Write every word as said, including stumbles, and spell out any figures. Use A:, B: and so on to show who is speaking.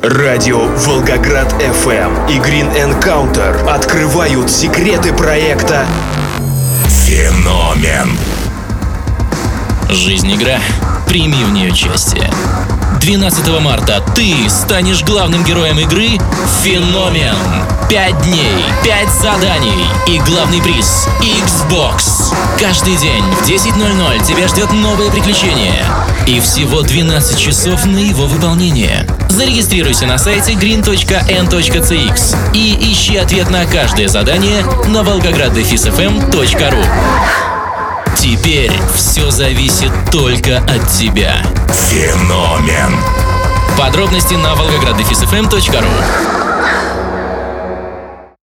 A: Радио Волгоград эф эм и Green Encounter открывают секреты проекта «Феномен».
B: Жизнь — игра. Прими в нее участие. двенадцатого марта ты станешь главным героем игры «Феномен». Пять дней, пять заданий и главный приз — Xbox. Каждый день в десять ноль ноль тебя ждет новое приключение. И всего двенадцать часов на его выполнение. Зарегистрируйся на сайте green точка эн точка си икс и ищи ответ на каждое задание на волгоград дефис эф эм точка ру. Теперь все зависит только от тебя.
A: Феномен.
B: Подробности на волгоград дефис эф эм точка ру.